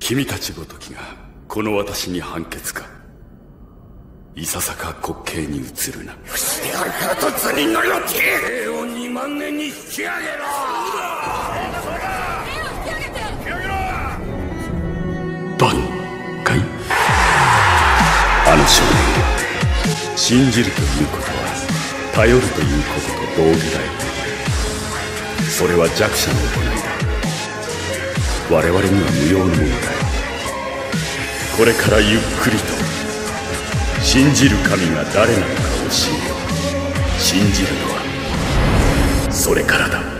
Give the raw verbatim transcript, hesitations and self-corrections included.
君たちごときがこの私に判決か。いささか滑稽に移るな。 してやるからと図人のよって兵をにまん年に引き上げろ。 バカかい。あの少年、信じるということは頼るということと同義だよ。それは弱者の行いだ。我々には無用のものだよ。これからゆっくりと信じる神が誰なのかを教えよう。信じるのはそれからだ。